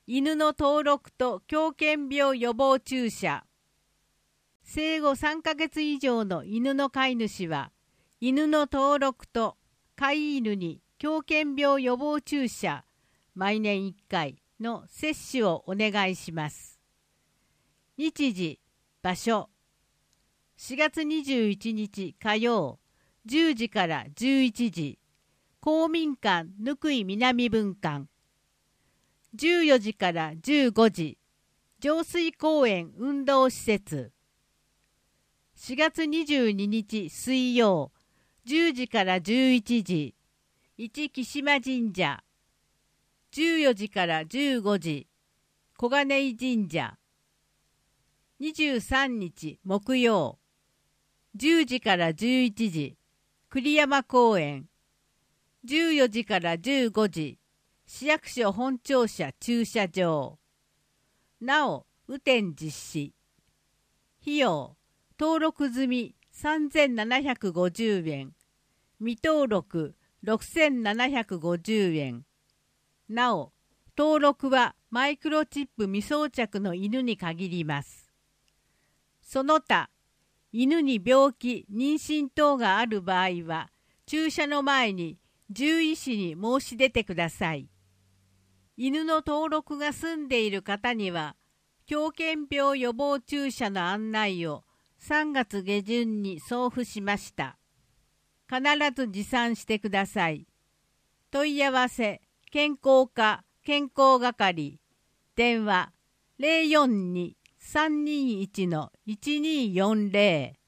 犬の登録と狂犬病予防注射。生後3ヶ月以上の犬の飼い主は、犬の登録と飼い犬に狂犬病予防注射毎年1回の接種をお願いします。日時、場所。4月21日火曜、10時から11時、公民館ぬくい南分館。14時から15時、上水公園運動施設。4月22日水曜、10時から11時、一木島神社。14時から15時、小金井神社。23日木曜、10時から11時、栗山公園。14時から15時、市役所本庁舎駐車場。なお、雨天実施。費用、登録済み3750円。未登録6750円。なお、登録はマイクロチップ未装着の犬に限ります。その他、犬に病気、妊娠等がある場合は、注射の前に獣医師に申し出てください。犬の登録が済んでいる方には、狂犬病予防注射の案内を3月下旬に送付しました。必ず持参してください。問い合わせ、健康課健康係。電話 042-321-1240